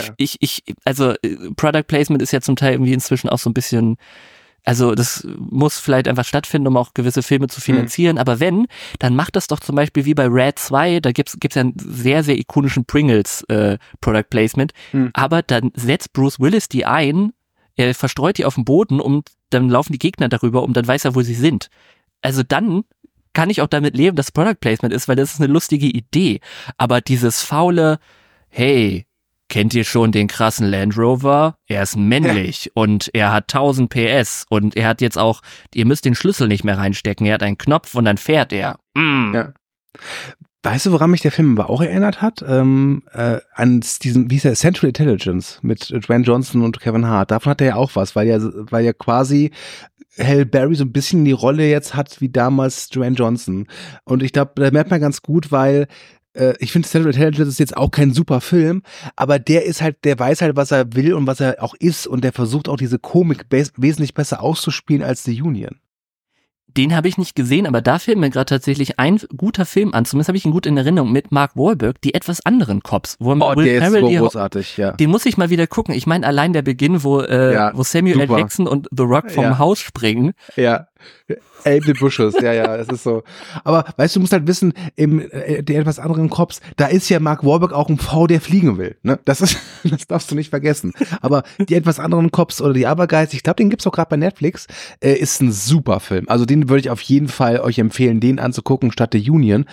also Product Placement ist ja zum Teil irgendwie inzwischen auch so ein bisschen, also das muss vielleicht einfach stattfinden, um auch gewisse Filme zu finanzieren, aber wenn, dann macht das doch zum Beispiel wie bei Red 2, da gibt's ja einen sehr, sehr ikonischen Pringles Product Placement, aber dann setzt Bruce Willis die ein, er verstreut die auf dem Boden und dann laufen die Gegner darüber und dann weiß er, wo sie sind. Also dann kann ich auch damit leben, dass Product Placement ist, weil das ist eine lustige Idee. Aber dieses faule, hey, kennt ihr schon den krassen Land Rover? Er ist männlich und er hat 1000 PS und er hat jetzt auch, ihr müsst den Schlüssel nicht mehr reinstecken, er hat einen Knopf und dann fährt er. Ja. Weißt du, woran mich der Film aber auch erinnert hat? An diesen, wie hieß der, Central Intelligence mit Dwayne Johnson und Kevin Hart. Davon hat er ja auch was, weil ja quasi Halle Berry so ein bisschen die Rolle jetzt hat wie damals Dwayne Johnson. Und ich glaube, da merkt man ganz gut, weil ich finde Central Intelligence ist jetzt auch kein super Film, aber der weiß halt, was er will und was er auch ist und der versucht auch diese Komik wesentlich besser auszuspielen als The Union. Den habe ich nicht gesehen, aber da fällt mir gerade tatsächlich ein guter Film an, zumindest habe ich ihn gut in Erinnerung, mit Mark Wahlberg, die etwas anderen Cops. Wo der ist so großartig, ja. Den muss ich mal wieder gucken. Ich meine, allein der Beginn, wo Samuel L. Jackson und The Rock vom Haus springen. Ja, Abe the Bushes, ja, das ist so. Aber weißt du, musst halt wissen, der etwas anderen Cops, da ist ja Mark Wahlberg auch ein V, der fliegen will, ne? Das darfst du nicht vergessen. Aber die etwas anderen Cops oder die Abergeister, ich glaube, den gibt's auch gerade bei Netflix, ist ein super Film. Also den würde ich auf jeden Fall euch empfehlen, den anzugucken statt The Union.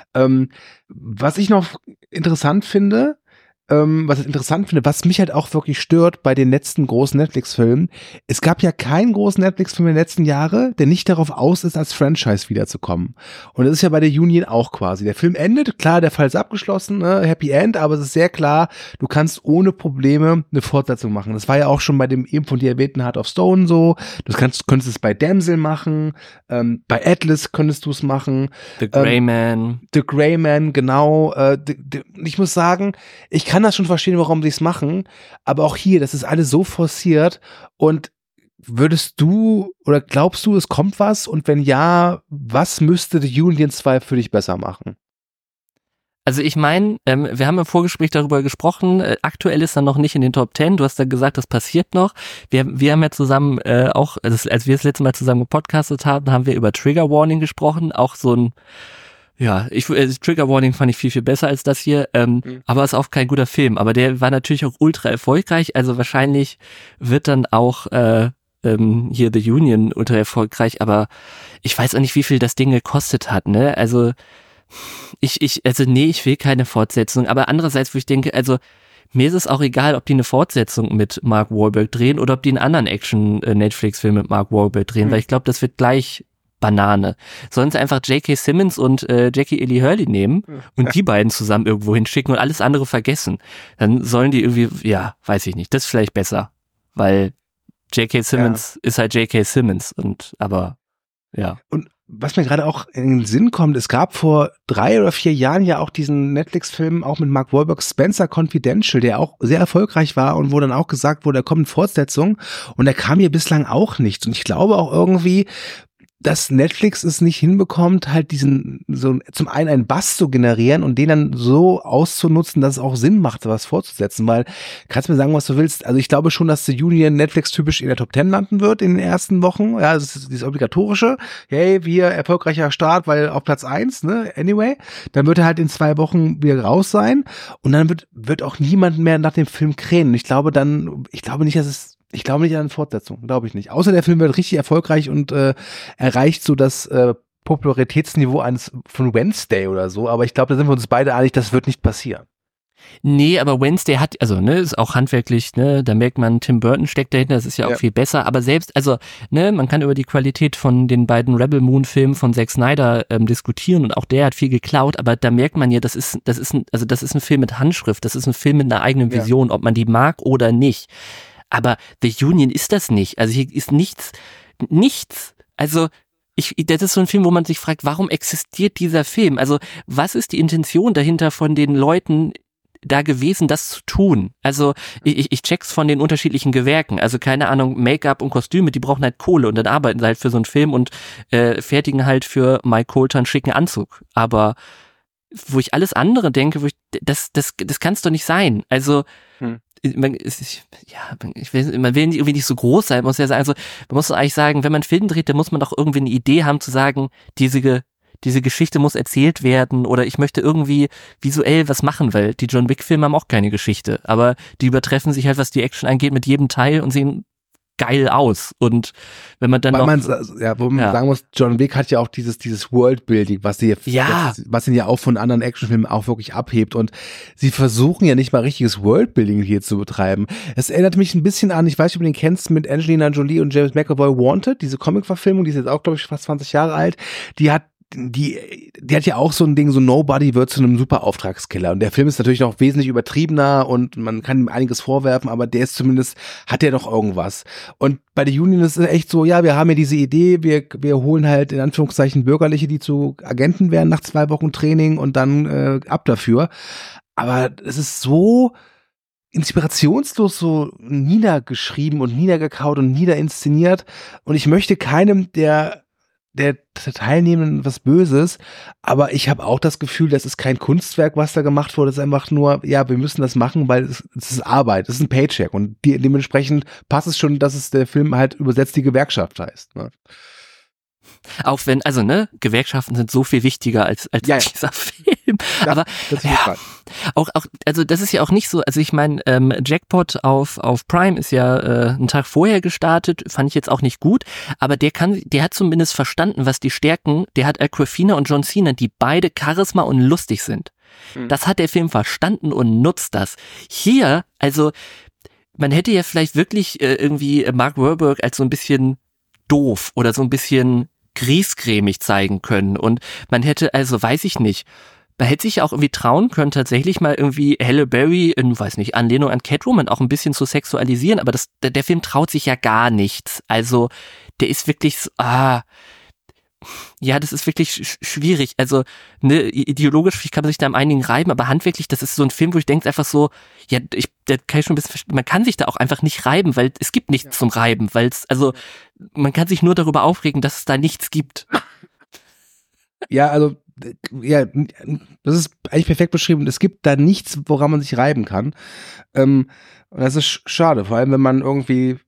Was ich noch interessant finde, was mich halt auch wirklich stört bei den letzten großen Netflix-Filmen, es gab ja keinen großen Netflix-Film in den letzten Jahren, der nicht darauf aus ist, als Franchise wiederzukommen. Und das ist ja bei der Union auch quasi. Der Film endet, klar, der Fall ist abgeschlossen, ne, Happy End, aber es ist sehr klar, du kannst ohne Probleme eine Fortsetzung machen. Das war ja auch schon bei dem eben von dir erwähnten Heart of Stone so. Könntest es bei Damsel machen, bei Atlas könntest du es machen. The Gray Man, genau. Ich muss sagen, ich kann das schon verstehen, warum sie es machen, aber auch hier, das ist alles so forciert. Und würdest du oder glaubst du, es kommt was? Und wenn ja, was müsste The Union 2 für dich besser machen? Also ich meine, wir haben im Vorgespräch darüber gesprochen, aktuell ist er noch nicht in den Top 10, du hast ja gesagt, das passiert noch. Wir haben ja zusammen auch, als wir das letzte Mal zusammen gepodcastet haben wir über Trigger Warning gesprochen, auch so ein Trigger Warning fand ich viel, viel besser als das hier, aber ist auch kein guter Film. Aber der war natürlich auch ultra erfolgreich, also wahrscheinlich wird dann auch hier The Union ultra erfolgreich, aber ich weiß auch nicht, wie viel das Ding gekostet hat, ne? Also ich will keine Fortsetzung, aber andererseits, wo ich denke, also mir ist es auch egal, ob die eine Fortsetzung mit Mark Wahlberg drehen oder ob die einen anderen Action-Netflix-Film mit Mark Wahlberg drehen, weil ich glaube, das wird gleich Banane. Sollen sie einfach J.K. Simmons und Jackie Earle Haley nehmen und die beiden zusammen irgendwo hinschicken und alles andere vergessen. Dann sollen die irgendwie, weiß ich nicht, das ist vielleicht besser, weil J.K. Simmons ist halt J.K. Simmons aber Und was mir gerade auch in den Sinn kommt, es gab vor 3 oder 4 Jahren ja auch diesen Netflix-Film auch mit Mark Wahlberg, Spencer Confidential, der auch sehr erfolgreich war und wo dann auch gesagt wurde, da kommt eine Fortsetzung und da kam hier bislang auch nichts. Und ich glaube auch irgendwie, dass Netflix es nicht hinbekommt, halt zum einen einen Bass zu generieren und den dann so auszunutzen, dass es auch Sinn macht, sowas fortzusetzen, weil, kannst du mir sagen, was du willst, also ich glaube schon, dass The Union Netflix typisch in der Top 10 landen wird in den ersten Wochen, ja, das ist dieses obligatorische, hey, wir erfolgreicher Start, weil auf Platz 1, ne, anyway, dann wird er halt in 2 Wochen wieder raus sein und dann wird auch niemand mehr nach dem Film krähen. Ich glaube nicht an eine Fortsetzung, glaube ich nicht. Außer der Film wird richtig erfolgreich und erreicht so das Popularitätsniveau von Wednesday oder so, aber ich glaube, da sind wir uns beide einig, das wird nicht passieren. Nee, aber Wednesday ist auch handwerklich, ne, da merkt man, Tim Burton steckt dahinter, das ist ja auch viel besser, aber selbst, man kann über die Qualität von den beiden Rebel Moon Filmen von Zack Snyder diskutieren und auch der hat viel geklaut, aber da merkt man ja, das ist ein Film mit Handschrift, das ist ein Film mit einer eigenen Vision, ob man die mag oder nicht. Aber The Union ist das nicht. Also hier ist nichts. Also das ist so ein Film, wo man sich fragt, warum existiert dieser Film? Also was ist die Intention dahinter von den Leuten da gewesen, das zu tun? Also ich check's von den unterschiedlichen Gewerken. Also keine Ahnung, Make-up und Kostüme, die brauchen halt Kohle und dann arbeiten sie halt für so einen Film und fertigen halt für Mike Colter einen schicken Anzug. Aber wo ich alles andere denke, das kann's doch nicht sein. Also man will irgendwie nicht so groß sein, muss ja sagen, also man muss eigentlich sagen, wenn man einen Film dreht, dann muss man doch irgendwie eine Idee haben zu sagen, diese Geschichte muss erzählt werden oder ich möchte irgendwie visuell was machen, weil die John Wick-Filme haben auch keine Geschichte, aber die übertreffen sich halt, was die Action angeht, mit jedem Teil und sehen geil aus. Und wenn man dann man sagen muss, John Wick hat ja auch dieses Worldbuilding, was ihn ja auch von anderen Actionfilmen auch wirklich abhebt. Und sie versuchen ja nicht mal richtiges Worldbuilding hier zu betreiben. Es erinnert mich ein bisschen an, ich weiß nicht, ob du den kennst, mit Angelina Jolie und James McAvoy, Wanted, diese Comic-Verfilmung, die ist jetzt auch, glaube ich, fast 20 Jahre alt. Die hat ja auch so ein Ding, so Nobody wird zu einem super Auftragskiller. Und der Film ist natürlich noch wesentlich übertriebener und man kann ihm einiges vorwerfen, aber hat der doch irgendwas. Und bei der Union ist es echt so, ja, wir haben ja diese Idee, wir holen halt in Anführungszeichen Bürgerliche, die zu Agenten werden nach 2 Wochen Training und dann ab dafür. Aber es ist so inspirationslos, so niedergeschrieben und niedergekaut und niederinszeniert. Und ich möchte keinem, der der Teilnehmenden was Böses, aber ich habe auch das Gefühl, das ist kein Kunstwerk, was da gemacht wurde, es ist einfach nur, ja, wir müssen das machen, weil es ist Arbeit, es ist ein Paycheck und dementsprechend passt es schon, dass es der Film halt übersetzt die Gewerkschaft heißt. Ne? Auch wenn, also Gewerkschaften sind so viel wichtiger als dieser Film. Ja, aber auch, also das ist ja auch nicht so, also ich meine, Jackpot auf Prime ist ja einen Tag vorher gestartet, fand ich jetzt auch nicht gut, aber der hat zumindest verstanden, was die Stärken, der hat Awkwafina und John Cena, die beide Charisma und lustig sind. Das hat der Film verstanden und nutzt das. Hier, also man hätte ja vielleicht wirklich irgendwie Mark Wahlberg als so ein bisschen doof oder so ein bisschen griesgrämig zeigen können und man hätte, also weiß ich nicht, man hätte sich auch irgendwie trauen können, tatsächlich mal irgendwie Halle Berry in, weiß nicht, Anlehnung an Catwoman auch ein bisschen zu sexualisieren, aber der Film traut sich ja gar nichts. Also, der ist wirklich so, ja, das ist wirklich schwierig. Also, ideologisch kann man sich da am einigen reiben, aber handwerklich, das ist so ein Film, wo ich denke einfach so, ja, da kann ich schon ein bisschen verstehen, man kann sich da auch einfach nicht reiben, weil es gibt nichts zum Reiben, weil es, also, man kann sich nur darüber aufregen, dass es da nichts gibt. Ja, also, ja, das ist eigentlich perfekt beschrieben. Es gibt da nichts, woran man sich reiben kann. Und das ist schade, vor allem, wenn man irgendwie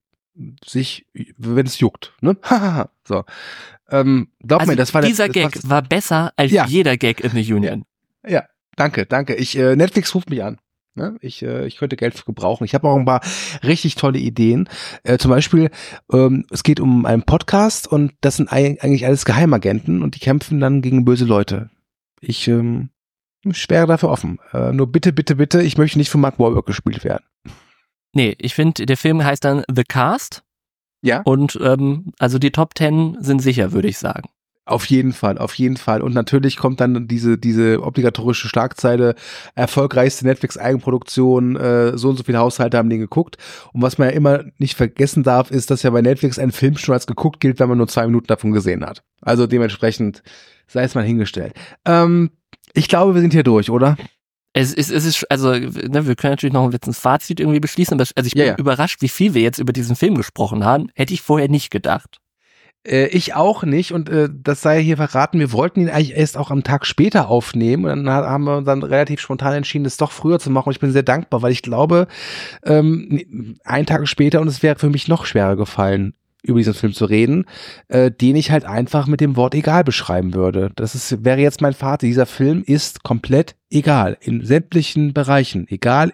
wenn es juckt, ne? So. Glaub mir, das war dieser Gag war besser als jeder Gag in The Union. Ja, danke. Netflix ruft mich an. Ne? Ich könnte Geld gebrauchen. Ich habe auch ein paar richtig tolle Ideen. Zum Beispiel, es geht um einen Podcast und das sind eigentlich alles Geheimagenten und die kämpfen dann gegen böse Leute. Ich wäre dafür offen. Nur bitte, ich möchte nicht von Mark Wahlberg gespielt werden. Nee, ich finde, der Film heißt dann The Cast. Ja. Und also die Top 10 sind sicher, würde ich sagen. Auf jeden Fall. Und natürlich kommt dann diese obligatorische Schlagzeile, erfolgreichste Netflix-Eigenproduktion, so und so viele Haushalte haben den geguckt. Und was man ja immer nicht vergessen darf, ist, dass ja bei Netflix ein Film schon als geguckt gilt, wenn man nur 2 Minuten davon gesehen hat. Also dementsprechend sei es mal hingestellt. Ich glaube, wir sind hier durch, oder? Es ist, also, wir können natürlich noch ein Fazit irgendwie beschließen, aber also ich bin überrascht, wie viel wir jetzt über diesen Film gesprochen haben. Hätte ich vorher nicht gedacht. Ich auch nicht und das sei hier verraten, wir wollten ihn eigentlich erst auch am Tag später aufnehmen und dann haben wir uns dann relativ spontan entschieden, das doch früher zu machen und ich bin sehr dankbar, weil ich glaube, einen Tag später und es wäre für mich noch schwerer gefallen, über diesen Film zu reden, den ich halt einfach mit dem Wort egal beschreiben würde. Wäre jetzt mein Fazit. Dieser Film ist komplett egal. In sämtlichen Bereichen. Egal.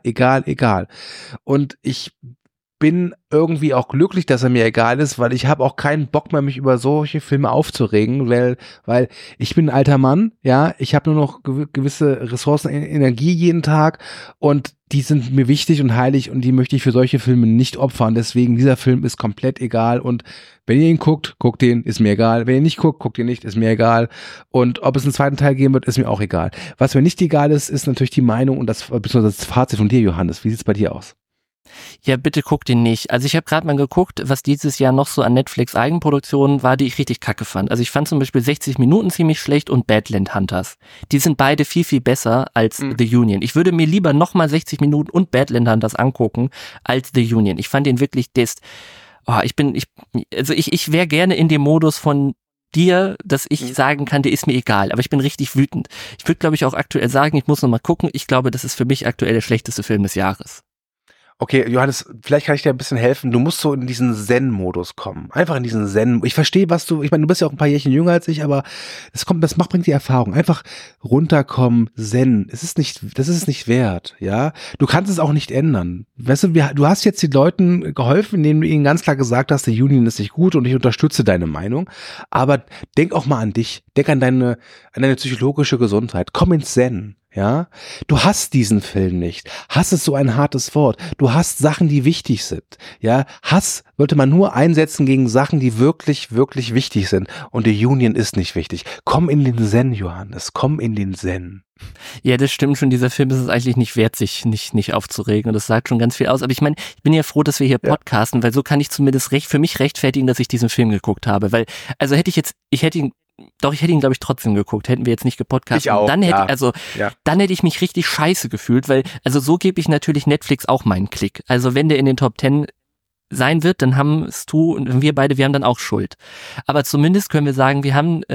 Und ich bin irgendwie auch glücklich, dass er mir egal ist, weil ich habe auch keinen Bock mehr, mich über solche Filme aufzuregen, weil ich bin ein alter Mann, ja, ich habe nur noch gewisse Ressourcen, Energie jeden Tag und die sind mir wichtig und heilig und die möchte ich für solche Filme nicht opfern, deswegen dieser Film ist komplett egal und wenn ihr ihn guckt den, ist mir egal, wenn ihr nicht guckt ihn nicht, ist mir egal und ob es einen zweiten Teil geben wird, ist mir auch egal. Was mir nicht egal ist natürlich die Meinung und beziehungsweise das Fazit von dir, Johannes, wie sieht's bei dir aus? Ja, bitte guck den nicht. Also ich habe gerade mal geguckt, was dieses Jahr noch so an Netflix Eigenproduktionen war, die ich richtig kacke fand. Also ich fand zum Beispiel 60 Minuten ziemlich schlecht und Badland Hunters. Die sind beide viel, viel besser als The Union. Ich würde mir lieber nochmal 60 Minuten und Badland Hunters angucken als The Union. Ich fand den wirklich ich wäre gerne in dem Modus von dir, dass ich sagen kann, der ist mir egal, aber ich bin richtig wütend. Ich würde, glaube ich, auch aktuell sagen, ich muss noch mal gucken. Ich glaube, das ist für mich aktuell der schlechteste Film des Jahres. Okay, Johannes, vielleicht kann ich dir ein bisschen helfen. Du musst so in diesen Zen-Modus kommen. Einfach in diesen Zen. Ich verstehe, ich meine, du bist ja auch ein paar Jährchen jünger als ich, aber bringt die Erfahrung. Einfach runterkommen, Zen. Das ist es nicht wert, ja. Du kannst es auch nicht ändern. Weißt du, du hast jetzt den Leuten geholfen, indem du ihnen ganz klar gesagt hast, die Union ist nicht gut und ich unterstütze deine Meinung. Aber denk auch mal an dich. Denk an deine psychologische Gesundheit. Komm ins Zen. Ja, du hast diesen Film nicht. Hass ist so ein hartes Wort. Du hast Sachen, die wichtig sind. Ja, Hass sollte man nur einsetzen gegen Sachen, die wirklich, wirklich wichtig sind. Und die Union ist nicht wichtig. Komm in den Zen, Johannes. Komm in den Zen. Ja, das stimmt schon. Dieser Film ist es eigentlich nicht wert, sich nicht aufzuregen. Und das sagt schon ganz viel aus. Aber ich meine, ich bin ja froh, dass wir hier podcasten, weil so kann ich zumindest für mich rechtfertigen, dass ich diesen Film geguckt habe. Weil, also hätte ich ihn, glaube ich, trotzdem geguckt. Hätten wir jetzt nicht gepodcastet. Ich auch, dann hätte ich mich richtig scheiße gefühlt, weil, also so gebe ich natürlich Netflix auch meinen Klick. Also wenn der in den Top 10 sein wird, dann haben es du und wir beide, wir haben dann auch Schuld. Aber zumindest können wir sagen, wir haben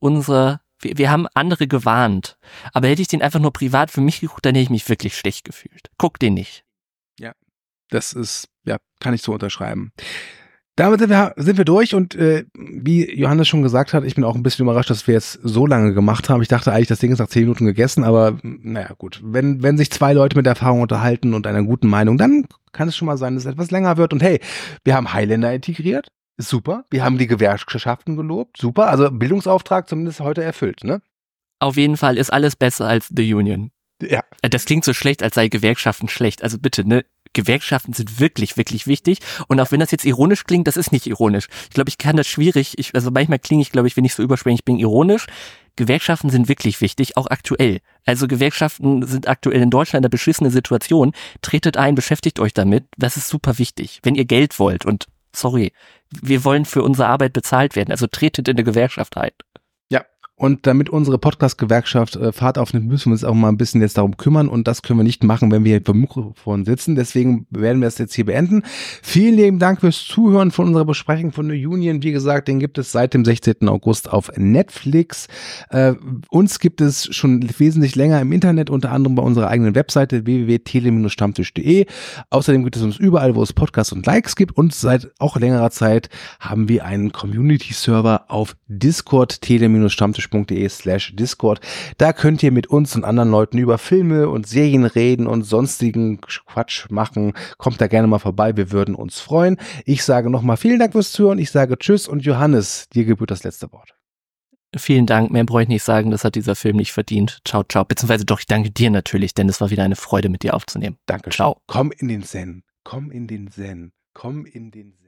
wir haben andere gewarnt. Aber hätte ich den einfach nur privat für mich geguckt, dann hätte ich mich wirklich schlecht gefühlt. Guck den nicht. Ja, kann ich so unterschreiben. Damit sind wir durch und wie Johannes schon gesagt hat, ich bin auch ein bisschen überrascht, dass wir jetzt so lange gemacht haben. Ich dachte eigentlich, das Ding ist nach 10 Minuten gegessen, aber naja gut, wenn sich 2 Leute mit Erfahrung unterhalten und einer guten Meinung, dann kann es schon mal sein, dass es etwas länger wird. Und hey, wir haben Highlander integriert, ist super. Wir haben die Gewerkschaften gelobt, super. Also Bildungsauftrag zumindest heute erfüllt, ne? Auf jeden Fall ist alles besser als The Union. Ja. Das klingt so schlecht, als sei Gewerkschaften schlecht. Also bitte, ne? Gewerkschaften sind wirklich, wirklich wichtig. Und auch wenn das jetzt ironisch klingt, das ist nicht ironisch. Ich glaube, ich kann das schwierig. Also manchmal klinge ich, glaube ich, wenn ich so überschwänglich bin, ironisch. Gewerkschaften sind wirklich wichtig, auch aktuell. Also Gewerkschaften sind aktuell in Deutschland in einer beschissenen Situation. Tretet ein, beschäftigt euch damit. Das ist super wichtig. Wenn ihr Geld wollt und sorry, wir wollen für unsere Arbeit bezahlt werden. Also tretet in eine Gewerkschaft ein. Ja. Und damit unsere Podcast-Gewerkschaft Fahrt aufnimmt, müssen wir uns auch mal ein bisschen jetzt darum kümmern und das können wir nicht machen, wenn wir hier vor dem Mikrofon sitzen. Deswegen werden wir es jetzt hier beenden. Vielen lieben Dank fürs Zuhören von unserer Besprechung von The Union. Wie gesagt, den gibt es seit dem 16. August auf Netflix. Uns gibt es schon wesentlich länger im Internet, unter anderem bei unserer eigenen Webseite www.tele-stammtisch.de. Außerdem gibt es uns überall, wo es Podcasts und Likes gibt und seit auch längerer Zeit haben wir einen Community-Server auf Discord, tele-stammtisch.de/Discord. Da könnt ihr mit uns und anderen Leuten über Filme und Serien reden und sonstigen Quatsch machen. Kommt da gerne mal vorbei, wir würden uns freuen. Ich sage nochmal vielen Dank fürs Zuhören. Ich sage Tschüss und Johannes, dir gebührt das letzte Wort. Vielen Dank, mehr brauche ich nicht sagen, das hat dieser Film nicht verdient. Ciao, ciao. Beziehungsweise doch, ich danke dir natürlich, denn es war wieder eine Freude, mit dir aufzunehmen. Danke. Ciao. Komm in den Zen. Komm in den Zen. Komm in den Zen.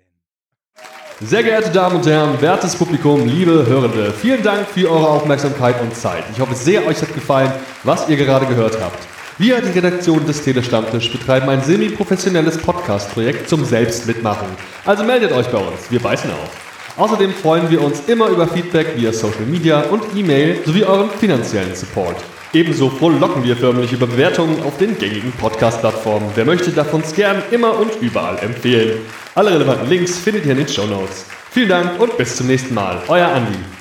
Sehr geehrte Damen und Herren, wertes Publikum, liebe Hörende, vielen Dank für eure Aufmerksamkeit und Zeit. Ich hoffe sehr, euch hat gefallen, was ihr gerade gehört habt. Wir, die Redaktion des Tele-Stammtisch, betreiben ein semi-professionelles Podcast-Projekt zum Selbstmitmachen. Also meldet euch bei uns, wir beißen auf. Außerdem freuen wir uns immer über Feedback via Social Media und E-Mail sowie euren finanziellen Support. Ebenso frohlocken wir förmlich über Bewertungen auf den gängigen Podcast-Plattformen. Wer möchte, darf uns gern immer und überall empfehlen. Alle relevanten Links findet ihr in den Shownotes. Vielen Dank und bis zum nächsten Mal. Euer Andi.